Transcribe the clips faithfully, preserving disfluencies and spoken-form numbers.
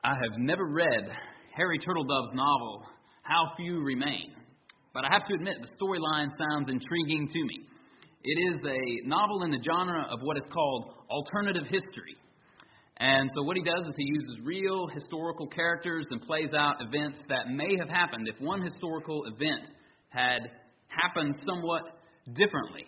I have never read Harry Turtledove's novel, How Few Remain, but I have to admit the storyline sounds intriguing to me. It is a novel in the genre of what is called alternative history. And so what he does is he uses real historical characters and plays out events that may have happened if one historical event had happened somewhat differently.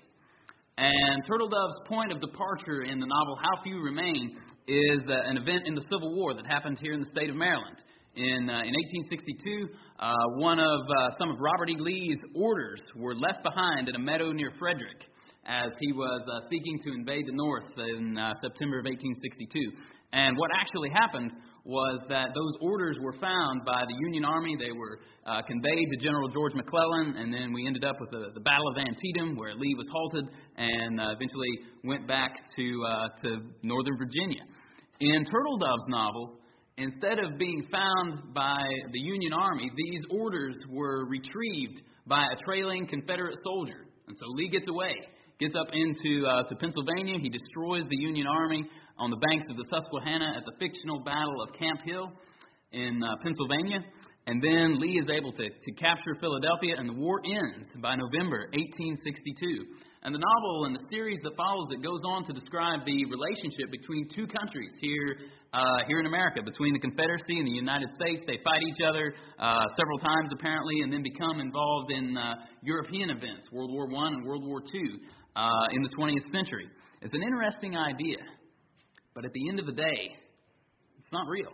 And Turtledove's point of departure in the novel How Few Remain is uh, an event in the Civil War that happened here in the state of Maryland. In uh, in eighteen sixty-two, uh, one of uh, some of Robert E. Lee's orders were left behind in a meadow near Frederick as he was uh, seeking to invade the North in uh, September of eighteen sixty-two. And what actually happened was that those orders were found by the Union Army. They were uh, conveyed to General George McClellan, and then we ended up with the, the Battle of Antietam, where Lee was halted and uh, eventually went back to uh, to Northern Virginia. In Turtledove's novel, instead of being found by the Union Army, these orders were retrieved by a trailing Confederate soldier. And so Lee gets away, gets up into uh, to Pennsylvania. He destroys the Union Army on the banks of the Susquehanna at the fictional Battle of Camp Hill in uh, Pennsylvania. And then Lee is able to, to capture Philadelphia, and the war ends by November eighteen sixty-two. And the novel and the series that follows it goes on to describe the relationship between two countries here uh, here in America, between the Confederacy and the United States. They fight each other uh, several times, apparently, and then become involved in uh, European events, World War One and World War Two, uh, in the twentieth century. It's an interesting idea, but at the end of the day, it's not real.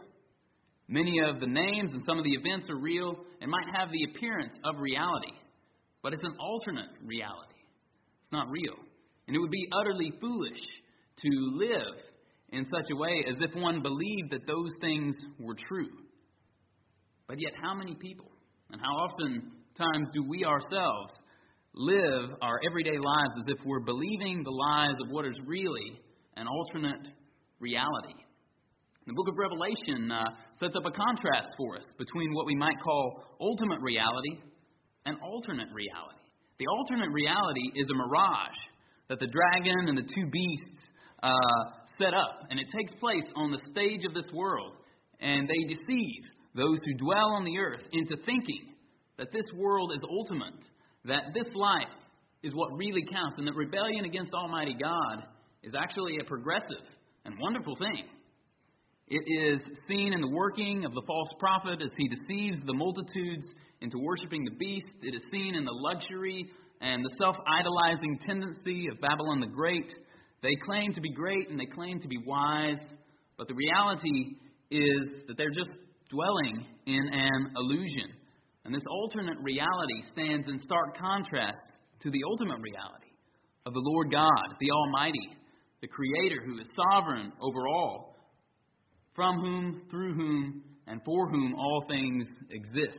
Many of the names and some of the events are real and might have the appearance of reality, but it's an alternate reality. It's not real. And it would be utterly foolish to live in such a way as if one believed that those things were true. But yet, how many people and how often times do we ourselves live our everyday lives as if we're believing the lies of what is really an alternate reality? The book of Revelation uh, sets up a contrast for us between what we might call ultimate reality and alternate reality. The alternate reality is a mirage that the dragon and the two beasts uh, set up, and it takes place on the stage of this world, and they deceive those who dwell on the earth into thinking that this world is ultimate, that this life is what really counts, and that rebellion against Almighty God is actually a progressive and wonderful thing. It is seen in the working of the false prophet as he deceives the multitudes into worshiping the beast. It is seen in the luxury and the self-idolizing tendency of Babylon the Great. They claim to be great and they claim to be wise, but the reality is that they're just dwelling in an illusion. And this alternate reality stands in stark contrast to the ultimate reality of the Lord God, the Almighty, the Creator who is sovereign over all, from whom, through whom, and for whom all things exist.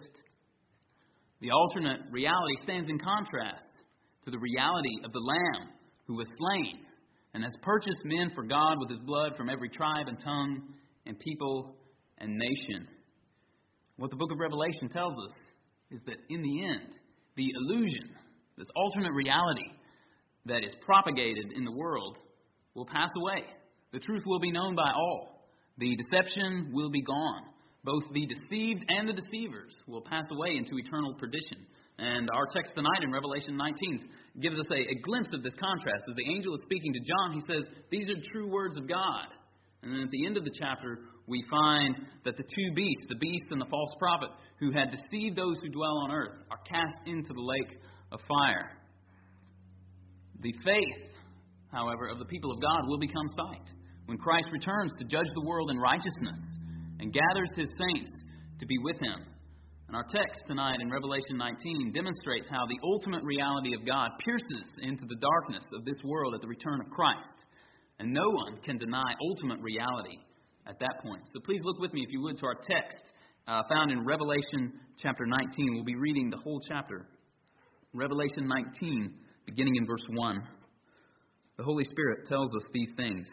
The alternate reality stands in contrast to the reality of the Lamb who was slain and has purchased men for God with his blood from every tribe and tongue and people and nation. What the book of Revelation tells us is that in the end, the illusion, this alternate reality that is propagated in the world, will pass away. The truth will be known by all. The deception will be gone. Both the deceived and the deceivers will pass away into eternal perdition. And our text tonight in Revelation nineteen gives us a, a glimpse of this contrast. As the angel is speaking to John, he says, these are true words of God. And then at the end of the chapter, we find that the two beasts, the beast and the false prophet, who had deceived those who dwell on earth, are cast into the lake of fire. The faith, however, of the people of God will become sight when Christ returns to judge the world in righteousness and gathers his saints to be with him. And our text tonight in Revelation nineteen demonstrates how the ultimate reality of God pierces into the darkness of this world at the return of Christ. And no one can deny ultimate reality at that point. So please look with me, if you would, to our text uh, found in Revelation chapter nineteen. We'll be reading the whole chapter. Revelation nineteen, beginning in verse one. The Holy Spirit tells us these things.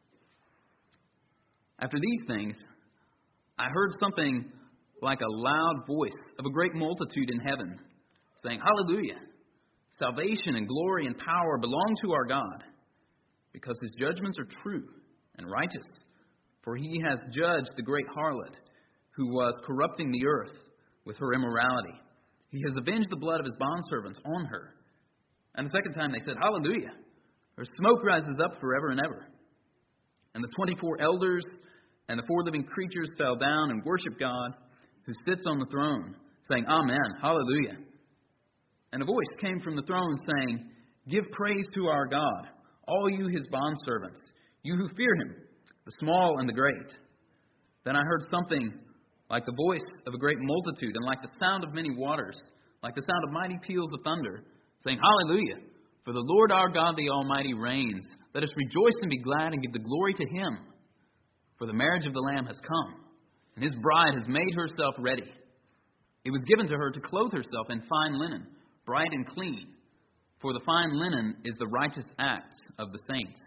After these things, I heard something like a loud voice of a great multitude in heaven, saying, Hallelujah! Salvation and glory and power belong to our God, because his judgments are true and righteous. For he has judged the great harlot who was corrupting the earth with her immorality. He has avenged the blood of his bondservants on her. And the second time they said, Hallelujah! Her smoke rises up forever and ever. And the twenty-four elders and the four living creatures fell down and worshiped God, who sits on the throne, saying, Amen, Hallelujah. And a voice came from the throne saying, Give praise to our God, all you his bondservants, you who fear him, the small and the great. Then I heard something like the voice of a great multitude, and like the sound of many waters, like the sound of mighty peals of thunder, saying, Hallelujah! For the Lord our God, the Almighty, reigns. Let us rejoice and be glad and give the glory to him. For the marriage of the Lamb has come, and his bride has made herself ready. It was given to her to clothe herself in fine linen, bright and clean. For the fine linen is the righteous acts of the saints.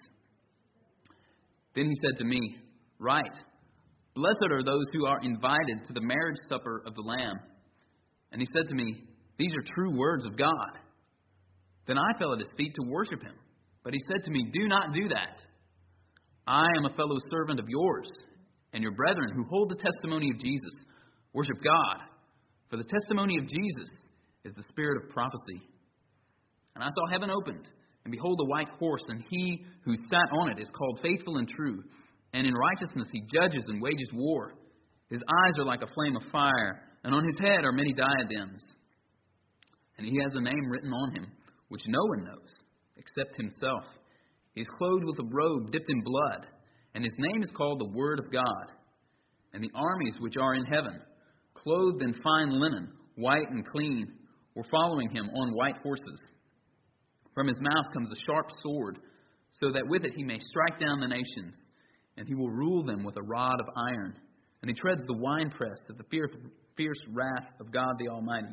Then he said to me, Write, Blessed are those who are invited to the marriage supper of the Lamb. And he said to me, These are true words of God. Then I fell at his feet to worship him. But he said to me, Do not do that. I am a fellow servant of yours and your brethren who hold the testimony of Jesus. Worship God. For the testimony of Jesus is the spirit of prophecy. And I saw heaven opened, and behold, a white horse, and he who sat on it is called Faithful and True. And in righteousness he judges and wages war. His eyes are like a flame of fire, and on his head are many diadems. And he has a name written on him, which no one knows, except himself. He is clothed with a robe dipped in blood, and his name is called the Word of God. And the armies which are in heaven, clothed in fine linen, white and clean, were following him on white horses. From his mouth comes a sharp sword, so that with it he may strike down the nations, and he will rule them with a rod of iron. And he treads the winepress of the fierce, fierce wrath of God the Almighty.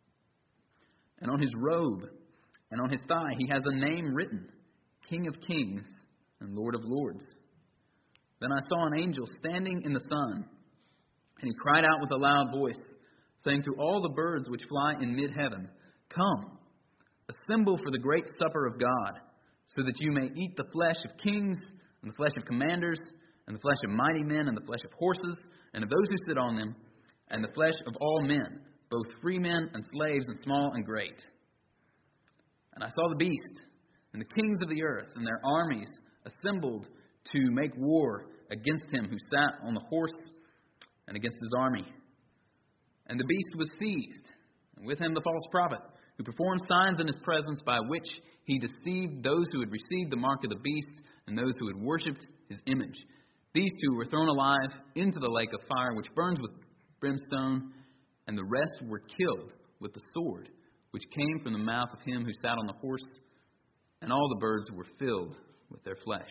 And on his robe and on his thigh he has a name written, King of Kings and Lord of Lords. Then I saw an angel standing in the sun, and he cried out with a loud voice, saying to all the birds which fly in mid-heaven, Come, assemble for the great supper of God, so that you may eat the flesh of kings, and the flesh of commanders, and the flesh of mighty men, and the flesh of horses, and of those who sit on them, and the flesh of all men, both free men and slaves, and small and great. And I saw the beast, and the kings of the earth, and their armies assembled to make war against him who sat on the horse, and against his army. And the beast was seized, and with him the false prophet, who performed signs in his presence by which he deceived those who had received the mark of the beast and those who had worshipped his image. These two were thrown alive into the lake of fire, which burns with brimstone, and the rest were killed with the sword, which came from the mouth of him who sat on the horse, and all the birds were filled with their flesh.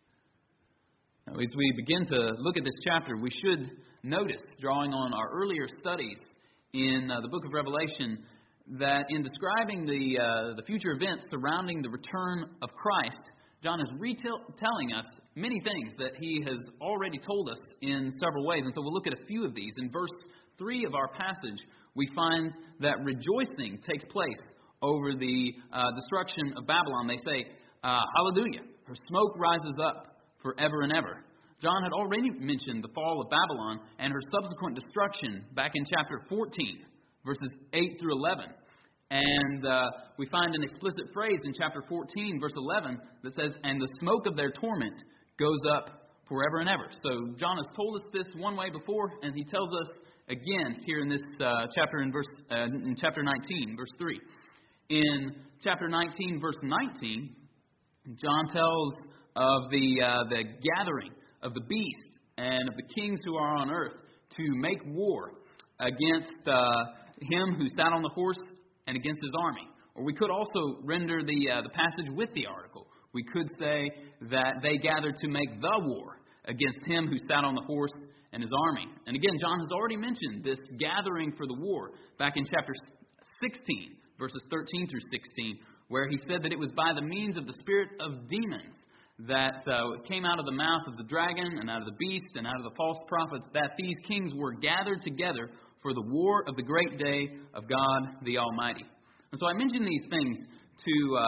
Now, as we begin to look at this chapter, we should notice, drawing on our earlier studies in uh, the book of Revelation, that in describing the uh, the future events surrounding the return of Christ, John is retelling us many things that he has already told us in several ways. And so we'll look at a few of these. In verse three of our passage, we find that rejoicing takes place over the uh, destruction of Babylon. They say, uh, Hallelujah, her smoke rises up forever and ever. John had already mentioned the fall of Babylon and her subsequent destruction back in chapter fourteen, verses eight through eleven. And uh, we find an explicit phrase in chapter fourteen, verse eleven, that says, And the smoke of their torment goes up forever and ever. So John has told us this one way before, and he tells us again here in this uh, chapter in verse uh, in chapter nineteen, verse three. In chapter nineteen, verse nineteen, John tells of the uh, the gathering of the beast and of the kings who are on earth to make war against uh, him who sat on the horse and against his army. Or we could also render the uh, the passage with the article. We could say that they gathered to make the war against him who sat on the horse and his army. And again, John has already mentioned this gathering for the war back in chapter sixteen, verses thirteen through sixteen, where he said that it was by the means of the spirit of demons that uh, came out of the mouth of the dragon and out of the beast and out of the false prophets, that these kings were gathered together for the war of the great day of God the Almighty. And so I mention these things to uh,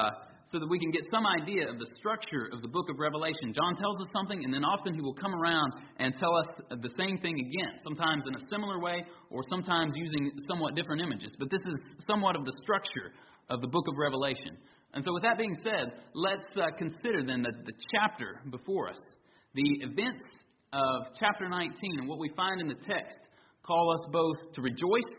so that we can get some idea of the structure of the book of Revelation. John tells us something, and then often he will come around and tell us the same thing again, sometimes in a similar way, or sometimes using somewhat different images. But this is somewhat of the structure of the book of Revelation. And so with that being said, let's uh, consider then the, the chapter before us. The events of chapter nineteen and what we find in the text call us both to rejoice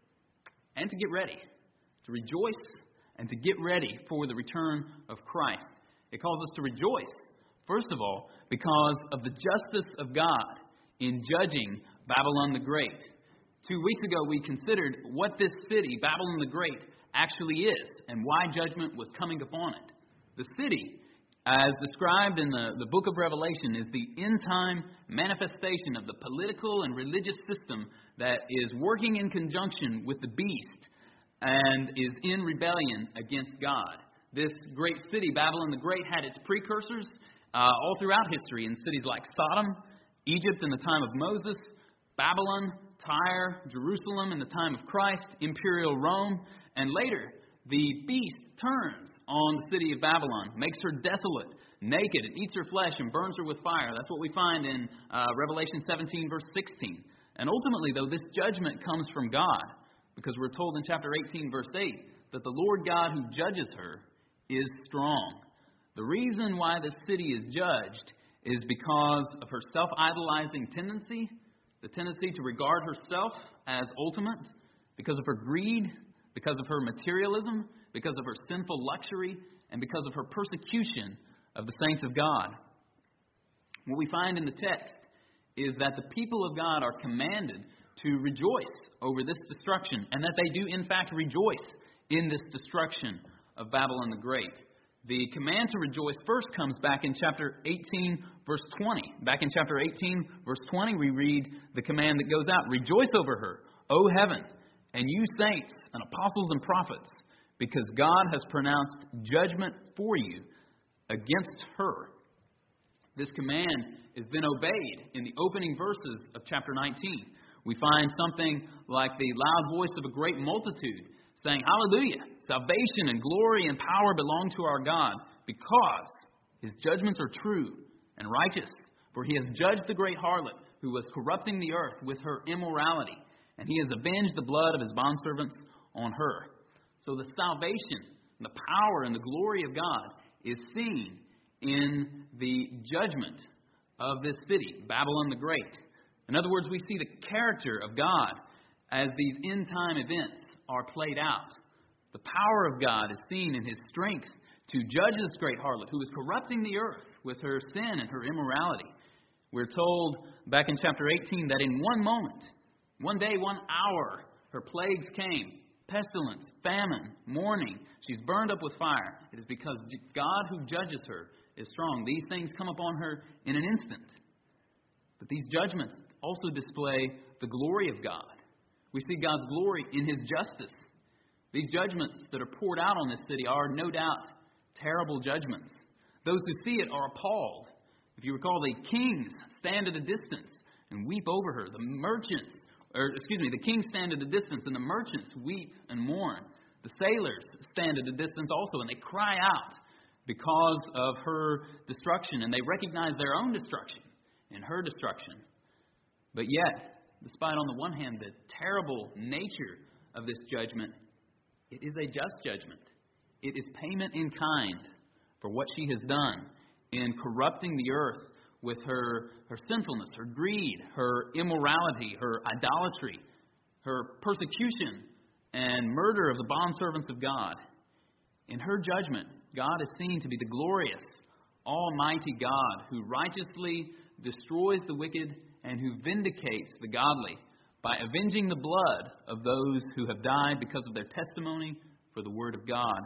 and to get ready. To rejoice and to get ready for the return of Christ. It calls us to rejoice, first of all, because of the justice of God in judging Babylon the Great. Two weeks ago, we considered what this city, Babylon the Great, actually is and why judgment was coming upon it. The city, as described in the, the book of Revelation, is the end-time manifestation of the political and religious system that is working in conjunction with the beast and is in rebellion against God. This great city, Babylon the Great, had its precursors uh, all throughout history in cities like Sodom, Egypt in the time of Moses, Babylon, Tyre, Jerusalem in the time of Christ, Imperial Rome, and later the beast turns on the city of Babylon, makes her desolate, naked, and eats her flesh and burns her with fire. That's what we find in uh, Revelation seventeen, verse sixteen. And ultimately, though, this judgment comes from God, because we're told in chapter eighteen, verse eight, that the Lord God who judges her is strong. The reason why this city is judged is because of her self-idolizing tendency, the tendency to regard herself as ultimate, because of her greed, because of her materialism, because of her sinful luxury, and because of her persecution of the saints of God. What we find in the text is that the people of God are commanded to rejoice over this destruction, and that they do in fact rejoice in this destruction of Babylon the Great. The command to rejoice first comes back in chapter eighteen, verse twenty. Back in chapter eighteen, verse twenty, we read the command that goes out, "Rejoice over her, O heaven, and you saints and apostles and prophets, because God has pronounced judgment for you against her." This command is then obeyed in the opening verses of chapter nineteen. We find something like the loud voice of a great multitude saying, "Hallelujah! Salvation and glory and power belong to our God, because His judgments are true and righteous. For He has judged the great harlot who was corrupting the earth with her immorality, and He has avenged the blood of His bondservants on her." So the salvation, the power, and the glory of God is seen in the judgment of this city, Babylon the Great. In other words, we see the character of God as these end-time events are played out. The power of God is seen in His strength to judge this great harlot who is corrupting the earth with her sin and her immorality. We're told back in chapter eighteen that in one moment, one day, one hour, her plagues came. Pestilence, famine, mourning. She's burned up with fire. It is because God who judges her is strong. These things come upon her in an instant. But these judgments also display the glory of God. We see God's glory in His justice. These judgments that are poured out on this city are no doubt terrible judgments. Those who see it are appalled. If you recall, the kings stand at a distance and weep over her. The merchants, or excuse me, the kings stand at a distance and the merchants weep and mourn. The sailors stand at a distance also and they cry out because of her destruction, and they recognize their own destruction in her destruction. But yet, despite on the one hand the terrible nature of this judgment, it is a just judgment. It is payment in kind for what she has done in corrupting the earth with her, her sinfulness, her greed, her immorality, her idolatry, her persecution and murder of the bondservants of God. In her judgment, God is seen to be the glorious, almighty God who righteously destroys the wicked and who vindicates the godly by avenging the blood of those who have died because of their testimony for the word of God.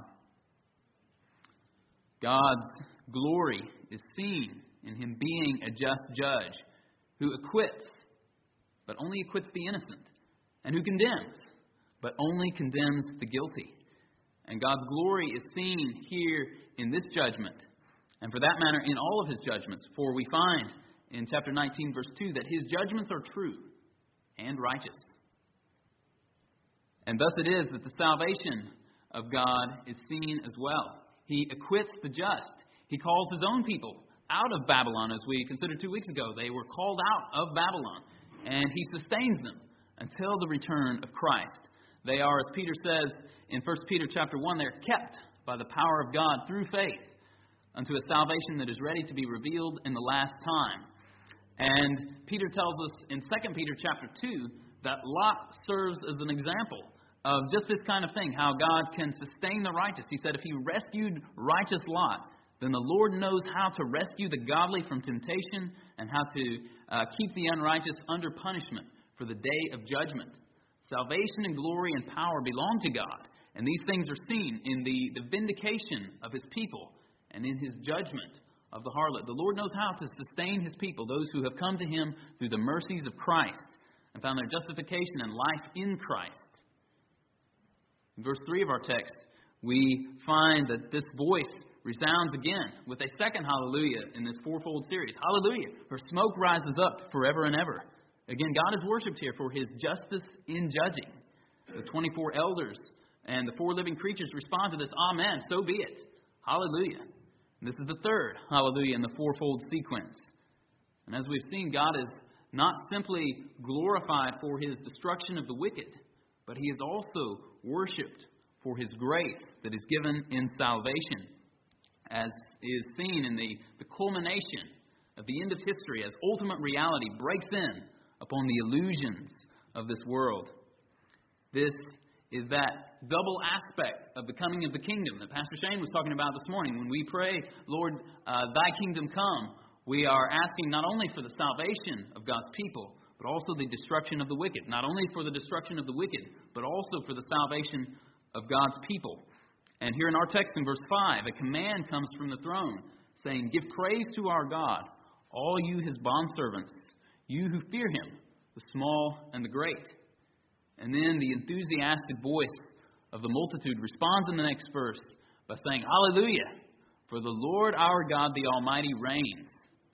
God's glory is seen in Him being a just judge who acquits, but only acquits the innocent, and who condemns, but only condemns the guilty. And God's glory is seen here in this judgment, and for that matter in all of His judgments. For we find in chapter nineteen, verse two, that His judgments are true and righteous. And thus it is that the salvation of God is seen as well He acquits the just. He calls his own people out of Babylon, as we considered two weeks ago. They were called out of Babylon, and he sustains them until the return of Christ. They are, as Peter says in First Peter chapter one, they're kept by the power of God through faith unto a salvation that is ready to be revealed in the last time. And Peter tells us in Second Peter chapter two that Lot serves as an example of just this kind of thing, how God can sustain the righteous. He said if he rescued righteous Lot, then the Lord knows how to rescue the godly from temptation and how to uh, keep the unrighteous under punishment for the day of judgment. Salvation and glory and power belong to God, and these things are seen in the, the vindication of his people and in his judgment of the harlot. The Lord knows how to sustain his people, those who have come to him through the mercies of Christ and found their justification and life in Christ. In verse three of our text, we find that this voice resounds again with a second hallelujah in this fourfold series. Hallelujah! For smoke rises up forever and ever. Again, God is worshipped here for his justice in judging. The twenty-four elders and the four living creatures respond to this, Amen, so be it. Hallelujah. And this is the third hallelujah in the fourfold sequence. And as we've seen, God is not simply glorified for his destruction of the wicked, but he is also worshipped for his grace that is given in salvation, as is seen in the, the culmination of the end of history, as ultimate reality breaks in upon the illusions of this world. This is that double aspect of the coming of the kingdom that Pastor Shane was talking about this morning. When we pray, Lord, uh, thy kingdom come, we are asking not only for the salvation of God's people, but also the destruction of the wicked. Not only for the destruction of the wicked, but also for the salvation of God's people. And here in our text in verse five, a command comes from the throne, saying, Give praise to our God, all you his bondservants, you who fear him, the small and the great. And then the enthusiastic voice of the multitude responds in the next verse by saying, Hallelujah, for the Lord our God, the Almighty, reigns.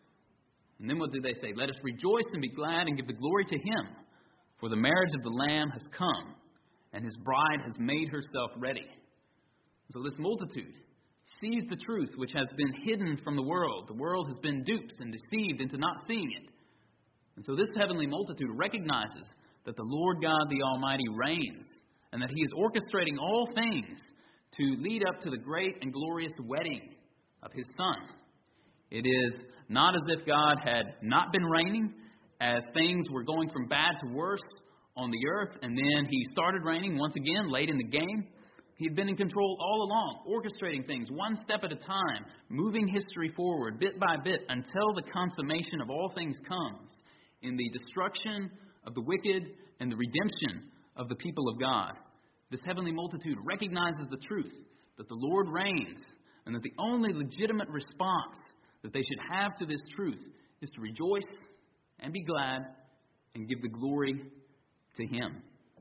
And then what do they say? Let us rejoice and be glad and give the glory to him, for the marriage of the Lamb has come, and his bride has made herself ready. So this multitude sees the truth which has been hidden from the world. The world has been duped and deceived into not seeing it. And so this heavenly multitude recognizes that the Lord God, the Almighty, reigns, and that he is orchestrating all things to lead up to the great and glorious wedding of his Son. It is not as if God had not been reigning, as things were going from bad to worse on the earth, and then he started reigning once again late in the game. He had been in control all along, orchestrating things one step at a time, moving history forward bit by bit until the consummation of all things comes in the destruction of the wicked and the redemption of the people of God. This heavenly multitude recognizes the truth that the Lord reigns, and that the only legitimate response that they should have to this truth is to rejoice and be glad and give the glory to him.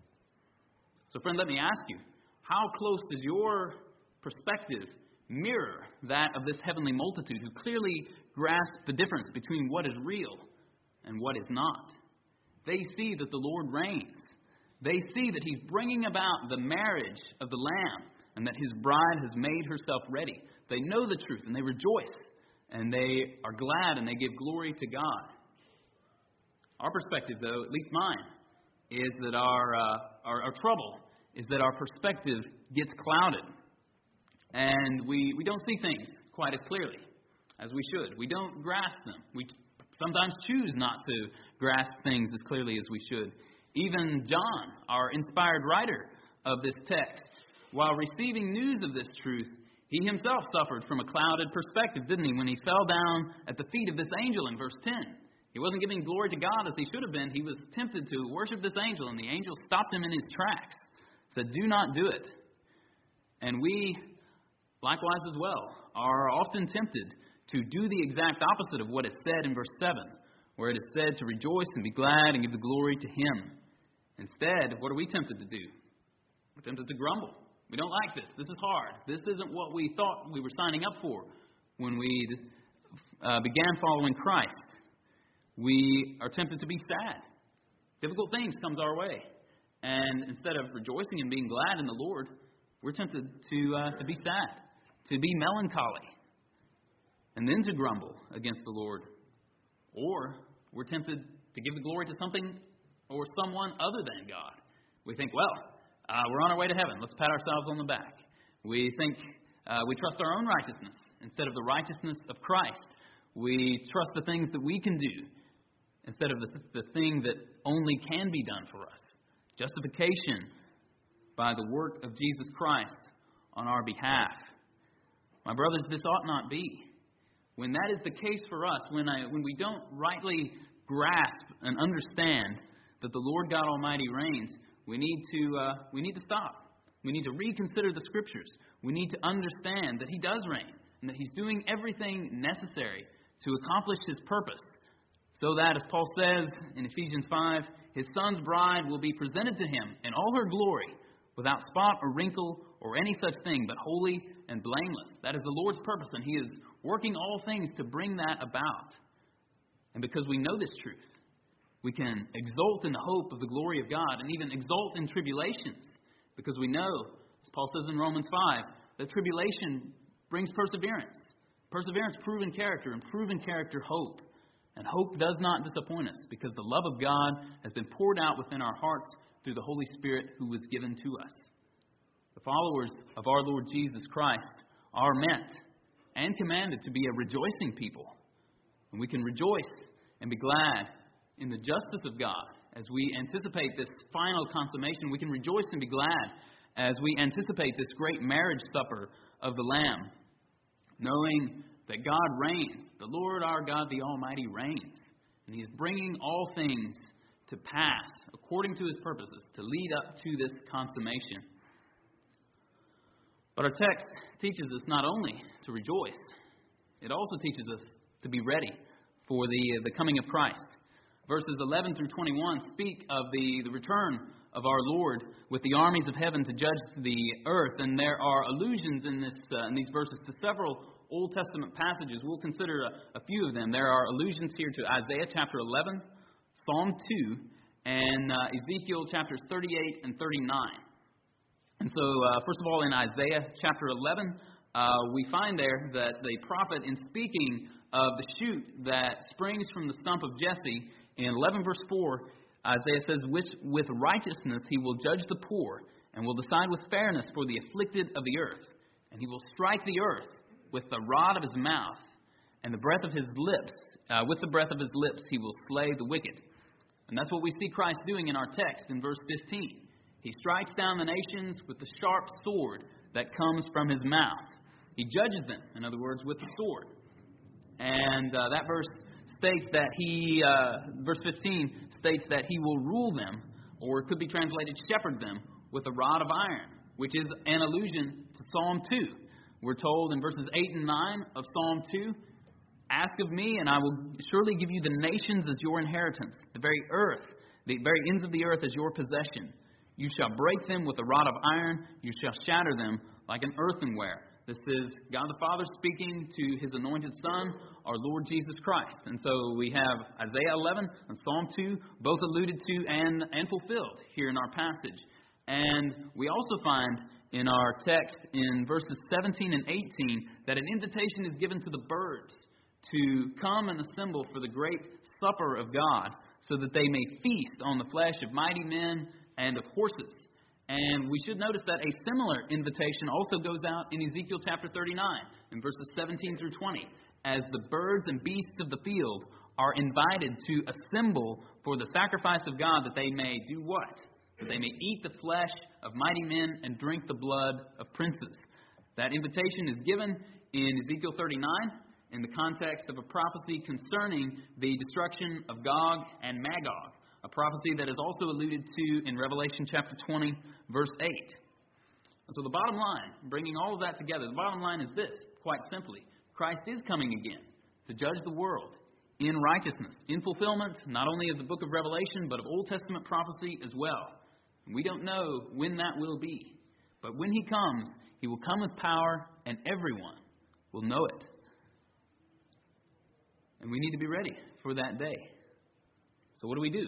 So friend, let me ask you, how close does your perspective mirror that of this heavenly multitude who clearly grasp the difference between what is real and what is not? They see that the Lord reigns. They see that he's bringing about the marriage of the Lamb and that his bride has made herself ready. They know the truth and they rejoice and they are glad and they give glory to God. Our perspective, though, at least mine, is that our, uh, our, our trouble is that our perspective gets clouded and we, we don't see things quite as clearly as we should. We don't grasp them. We sometimes choose not to grasp things as clearly as we should. Even John, our inspired writer of this text, while receiving news of this truth, he himself suffered from a clouded perspective, didn't he, when he fell down at the feet of this angel in verse ten. He wasn't giving glory to God as he should have been. He was tempted to worship this angel, and the angel stopped him in his tracks, said, do not do it. And we, likewise as well, are often tempted to do the exact opposite of what is said in verse seven, where it is said to rejoice and be glad and give the glory to him. Instead, what are we tempted to do? We're tempted to grumble. We don't like this. This is hard. This isn't what we thought we were signing up for when we uh, began following Christ. We are tempted to be sad. Difficult things comes our way. And instead of rejoicing and being glad in the Lord, we're tempted to uh, to be sad. to be melancholy and then to grumble against the Lord. Or we're tempted to give the glory to something or someone other than God. We think, well, uh, we're on our way to heaven. Let's pat ourselves on the back. We think uh, we trust our own righteousness instead of the righteousness of Christ. We trust the things that we can do instead of the, the thing that only can be done for us. Justification by the work of Jesus Christ on our behalf. My brothers, this ought not be. When that is the case for us, when I, when we don't rightly grasp and understand that the Lord God Almighty reigns, we need to uh, we need to stop. We need to reconsider the Scriptures. We need to understand that He does reign and that He's doing everything necessary to accomplish His purpose, so that, as Paul says in Ephesians five, His Son's bride will be presented to Him in all her glory, without spot or wrinkle or any such thing, but holy and blameless. That is the Lord's purpose, and He is working all things to bring that about. And because we know this truth, we can exult in the hope of the glory of God and even exult in tribulations, because we know, as Paul says in Romans five, that tribulation brings perseverance. Perseverance, proven character, and proven character, hope. And hope does not disappoint us, because the love of God has been poured out within our hearts through the Holy Spirit who was given to us. The followers of our Lord Jesus Christ are meant and commanded to be a rejoicing people. And we can rejoice and be glad in the justice of God as we anticipate this final consummation. We can rejoice and be glad as we anticipate this great marriage supper of the Lamb, knowing that God reigns. The Lord our God, the Almighty, reigns. And He is bringing all things to pass according to His purposes to lead up to this consummation. But our text teaches us not only to rejoice, it also teaches us to be ready for the, the coming of Christ. Verses eleven through twenty-one speak of the, the return of our Lord with the armies of heaven to judge the earth. And there are allusions in, this, uh, in these verses to several Old Testament passages. We'll consider a, a few of them. There are allusions here to Isaiah chapter eleven, Psalm two, and uh, Ezekiel chapters thirty-eight and thirty-nine. And so, uh, first of all, in Isaiah chapter eleven, uh, we find there that the prophet, in speaking of the shoot that springs from the stump of Jesse, in eleven verse four, Isaiah says, which with righteousness he will judge the poor, and will decide with fairness for the afflicted of the earth. And he will strike the earth with the rod of his mouth, and the breath of his lips. Uh, with the breath of his lips he will slay the wicked. And that's what we see Christ doing in our text in verse fifteen. He strikes down the nations with the sharp sword that comes from his mouth. He judges them, in other words, with the sword. And uh, that verse states that he, uh, verse fifteen states that he will rule them, or it could be translated shepherd them, with a rod of iron, which is an allusion to Psalm two. We're told in verses eight and nine of Psalm two, ask of me, and I will surely give you the nations as your inheritance, the very earth, the very ends of the earth as your possession. You shall break them with a rod of iron, you shall shatter them like an earthenware. This is God the Father speaking to His anointed Son, our Lord Jesus Christ. And so we have Isaiah eleven and Psalm two, both alluded to and, and fulfilled here in our passage. And we also find in our text in verses seventeen and eighteen that an invitation is given to the birds to come and assemble for the great supper of God, so that they may feast on the flesh of mighty men and of horses. And we should notice that a similar invitation also goes out in Ezekiel chapter thirty-nine, in verses seventeen through twenty, as the birds and beasts of the field are invited to assemble for the sacrifice of God, that they may do what? That they may eat the flesh of mighty men and drink the blood of princes. That invitation is given in Ezekiel thirty-nine in the context of a prophecy concerning the destruction of Gog and Magog, a prophecy that is also alluded to in Revelation chapter twenty, verse eight. And so the bottom line, bringing all of that together, the bottom line is this, quite simply. Christ is coming again to judge the world in righteousness, in fulfillment not only of the book of Revelation, but of Old Testament prophecy as well. And we don't know when that will be. But when He comes, He will come with power, and everyone will know it. And we need to be ready for that day. So what do we do?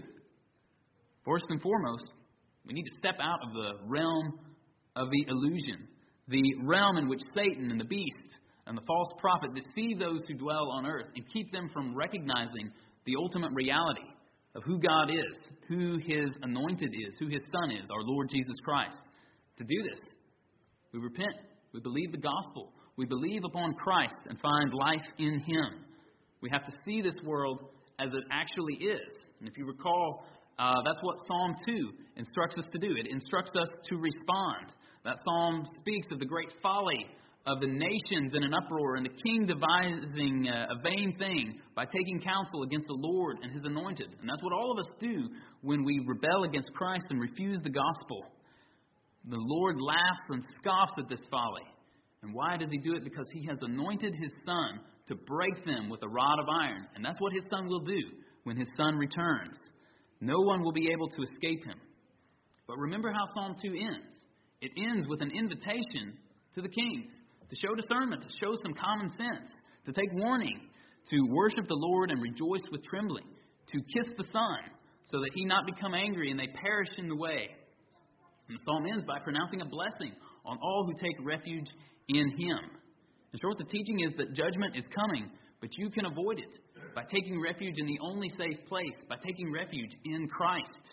First and foremost, we need to step out of the realm of the illusion the realm in which Satan and the beast and the false prophet deceive those who dwell on earth and keep them from recognizing the ultimate reality of who God is, who His anointed is, who His Son is, our Lord Jesus Christ. To do this, we repent, we believe the gospel, we believe upon Christ and find life in Him. We have to see this world as it actually is. And if you recall, uh, that's what Psalm two instructs us to do. It instructs us to respond. That psalm speaks of the great folly of the nations in an uproar and the king devising a vain thing by taking counsel against the Lord and His anointed. And that's what all of us do when we rebel against Christ and refuse the gospel. The Lord laughs and scoffs at this folly. And why does He do it? Because He has anointed His Son to break them with a rod of iron. And that's what His Son will do when His Son returns. No one will be able to escape Him. But remember how Psalm two ends. It ends with an invitation to the kings to show discernment, to show some common sense, to take warning, to worship the Lord and rejoice with trembling, to kiss the Son so that He not become angry and they perish in the way. And the psalm ends by pronouncing a blessing on all who take refuge in Him. In short, the teaching is that judgment is coming, but you can avoid it by taking refuge in the only safe place, by taking refuge in Christ.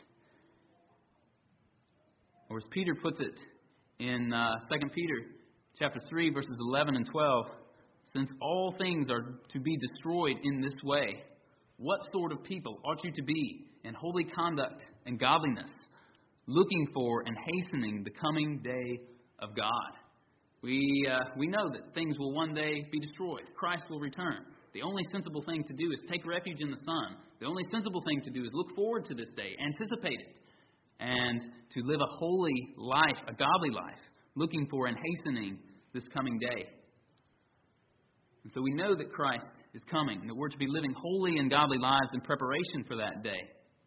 Or as Peter puts it in uh, Second Peter chapter three, verses eleven and twelve, since all things are to be destroyed in this way, what sort of people ought you to be in holy conduct and godliness, looking for and hastening the coming day of God? We uh, we know that things will one day be destroyed. Christ will return. The only sensible thing to do is take refuge in the Son. The only sensible thing to do is look forward to this day, anticipate it, and to live a holy life, a godly life, looking for and hastening this coming day. And so we know that Christ is coming, and that we're to be living holy and godly lives in preparation for that day.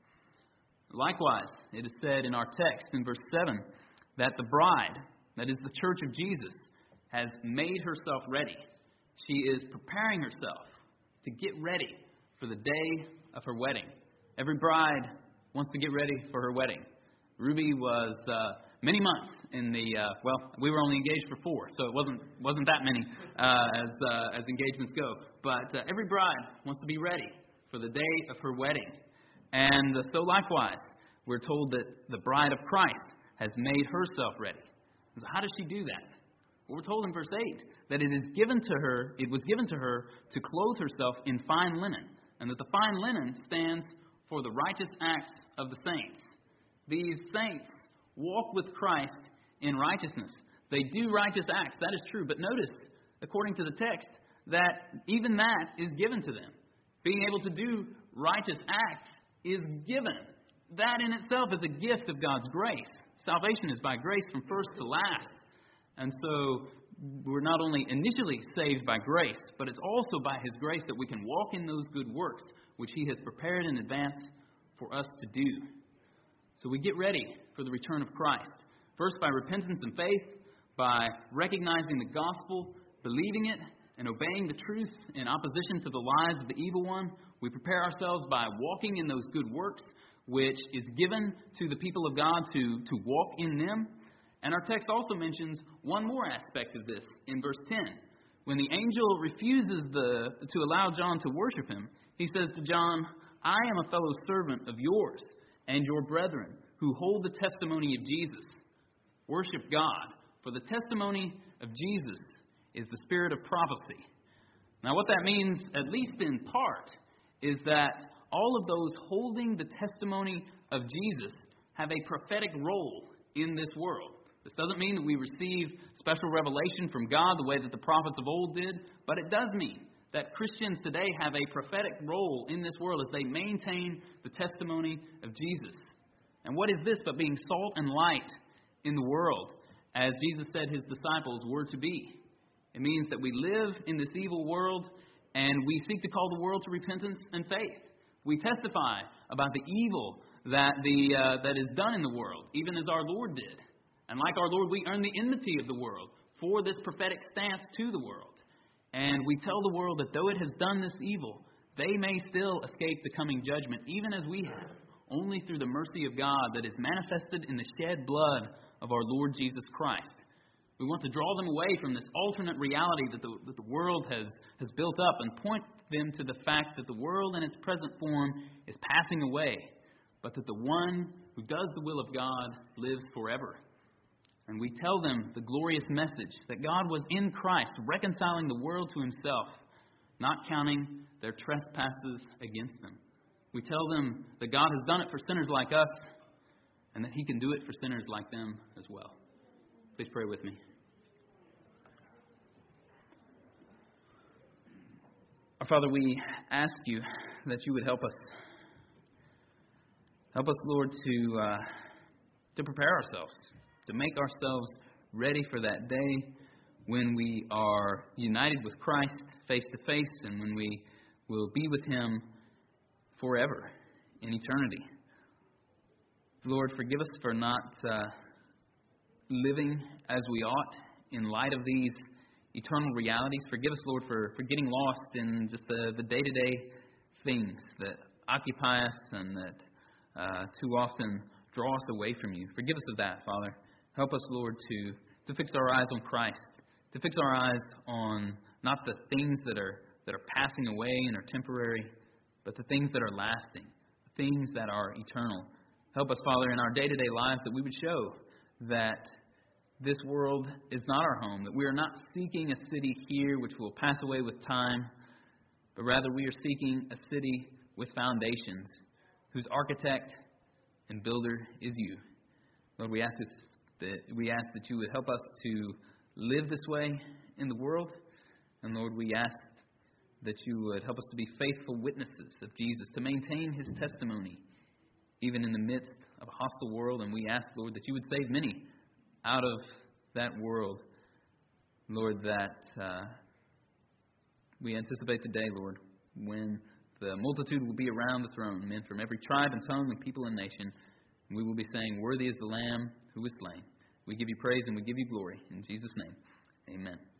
Likewise, it is said in our text in verse seven that the bride, that is the church of Jesus, has made herself ready. She is preparing herself to get ready for the day of her wedding. Every bride wants to get ready for her wedding. Ruby was uh, many months in the, uh, well, we were only engaged for four, so it wasn't wasn't that many uh, as uh, as engagements go. But uh, every bride wants to be ready for the day of her wedding. And uh, so likewise, we're told that the bride of Christ has made herself ready. So how does she do that? Well, we're told in verse eight that it is given to her, it was given to her to clothe herself in fine linen, and that the fine linen stands for the righteous acts of the saints. These saints walk with Christ in righteousness. They do righteous acts, that is true. But notice, according to the text, that even that is given to them. Being able to do righteous acts is given. That in itself is a gift of God's grace. Salvation is by grace from first to last. And so we're not only initially saved by grace, but it's also by His grace that we can walk in those good works which He has prepared in advance for us to do. So we get ready for the return of Christ. First by repentance and faith, by recognizing the gospel, believing it, and obeying the truth in opposition to the lies of the evil one. We prepare ourselves by walking in those good works, which is given to the people of God to, to walk in them. And our text also mentions one more aspect of this in verse ten. When the angel refuses the, to allow John to worship him, he says to John, I am a fellow servant of yours and your brethren who hold the testimony of Jesus. Worship God, for the testimony of Jesus is the spirit of prophecy. Now what that means, at least in part, is that all of those holding the testimony of Jesus have a prophetic role in this world. This doesn't mean that we receive special revelation from God the way that the prophets of old did, but it does mean that Christians today have a prophetic role in this world as they maintain the testimony of Jesus. And what is this but being salt and light in the world, as Jesus said His disciples were to be? It means that we live in this evil world and we seek to call the world to repentance and faith. We testify about the evil that the uh, that is done in the world, even as our Lord did. And like our Lord, we earn the enmity of the world for this prophetic stance to the world. And we tell the world that though it has done this evil, they may still escape the coming judgment, even as we have, only through the mercy of God that is manifested in the shed blood of our Lord Jesus Christ. We want to draw them away from this alternate reality that the, that the world has, has built up and point them to the fact that the world in its present form is passing away, but that the one who does the will of God lives forever. And we tell them the glorious message that God was in Christ, reconciling the world to himself, not counting their trespasses against them. We tell them that God has done it for sinners like us, and that he can do it for sinners like them as well. Please pray with me. Our Father, we ask you that you would help us. Help us, Lord, to uh, to prepare ourselves, to make ourselves ready for that day when we are united with Christ face to face and when we will be with him forever in eternity. Lord, forgive us for not uh, living as we ought in light of these eternal realities. Forgive us, Lord, for, for getting lost in just the, the day-to-day things that occupy us and that uh, too often draw us away from you. Forgive us of that, Father. Help us, Lord, to, to fix our eyes on Christ, to fix our eyes on not the things that are that are passing away and are temporary, but the things that are lasting, the things that are eternal. Help us, Father, in our day-to-day lives that we would show that this world is not our home, that we are not seeking a city here which will pass away with time, but rather we are seeking a city with foundations, whose architect and builder is you. Lord, we ask this, that we ask that you would help us to live this way in the world, and Lord, we ask that you would help us to be faithful witnesses of Jesus, to maintain his testimony even in the midst of a hostile world. And we ask, Lord, that you would save many out of that world. Lord, that uh, we anticipate the day, Lord, when the multitude will be around the throne, men from every tribe and tongue and people and nation. And we will be saying, worthy is the Lamb who was slain. We give you praise and we give you glory. In Jesus' name, amen.